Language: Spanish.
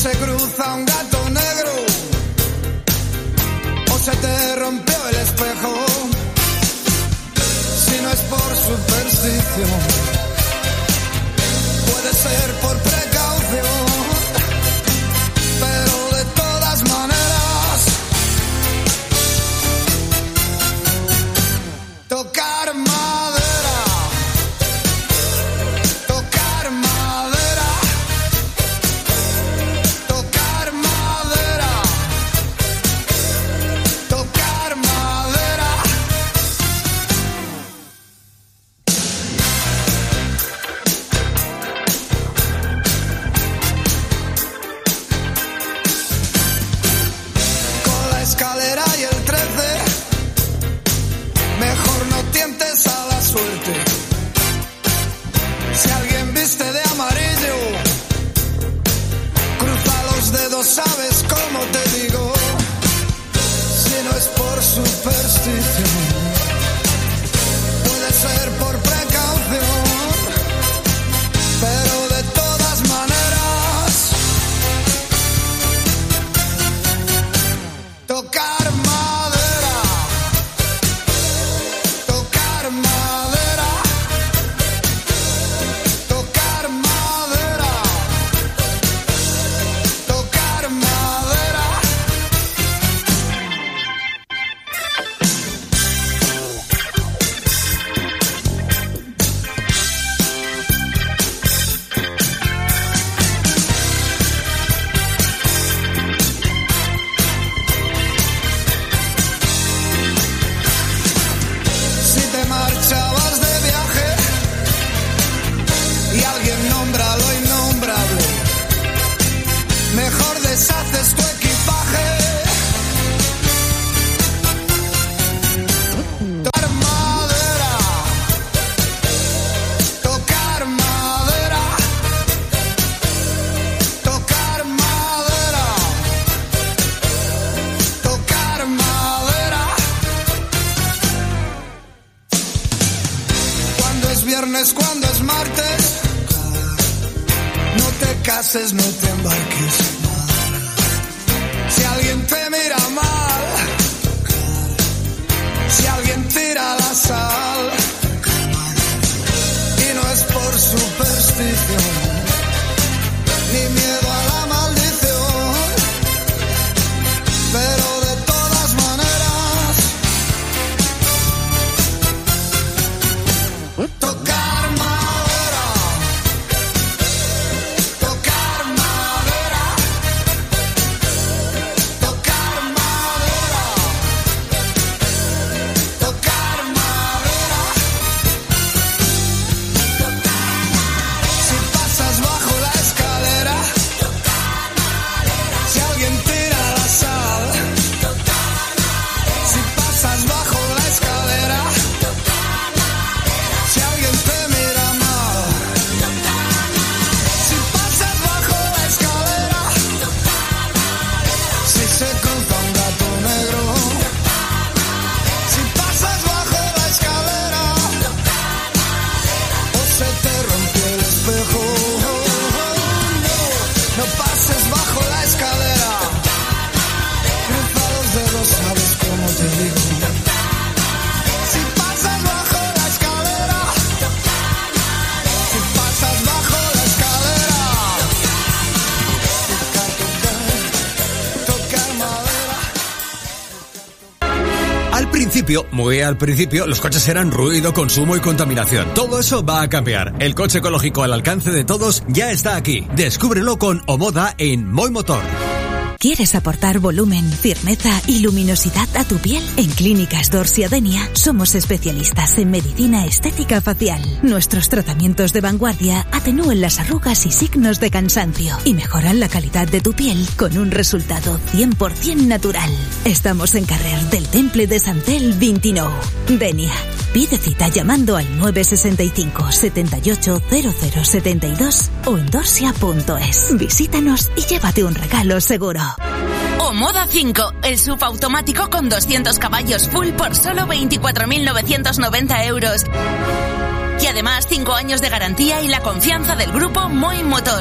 se cruza un gato negro o se te rompió el espejo, si no es por superstición, puede ser por precaución, pero de todas maneras, tocar madera, tocar madera, tocar madera, tocar madera. Con la escalera y el 13, mejor no tientes a la suerte. Si alguien viste de amarillo, cruza los dedos, sabes cómo te digo, si no es por superstición, puede ser por precaución, pero de todas maneras, tocar madera, tocar madera, tocar madera, tocar madera. Si te marchabas de viaje y alguien nombra lo innombrable, mejor deshaces tu equipaje. Tocar madera, tocar madera, tocar madera, tocar madera. Cuando es viernes, cuando es martes, no te cases, no te embarques. Si alguien te mira mal, si alguien tira la sal, y no es por superstición, ni miedo a la maldición, pero de todas maneras, tocar madera, tocar madera, tocar madera, tocar madera. Si pasas bajo la escalera, si alguien tira la sal, si pasas bajo la escalera, si alguien te mira mal, si pasas bajo la escalera, si se cruza un gato negro, si pasas bajo la escalera, o se te rompió el espejo, no pases bajo la escalera, cruza los dedos, sabes cómo te digo. Si pasas bajo la escalera, si pasas bajo la escalera, tocar madera. Al principio, muy al principio, los coches eran ruido, consumo y contaminación. Todo eso va a cambiar. El coche ecológico al alcance de todos ya está aquí. Descúbrelo con Omoda en Moi Motor. ¿Quieres aportar volumen, firmeza y luminosidad a tu piel? En Clínicas Dorsia Denia somos especialistas en medicina estética facial. Nuestros tratamientos de vanguardia atenúan las arrugas y signos de cansancio y mejoran la calidad de tu piel con un resultado 100% natural. Estamos en Carrer del Temple de Santel 29. Denia. Pide cita llamando al 965 78 0072 o en dorsia.es. Visítanos y llévate un regalo seguro. Omoda 5, el SUV automático con 200 caballos full por solo 24.990 euros. Y además 5 años de garantía y la confianza del grupo Moi Motor.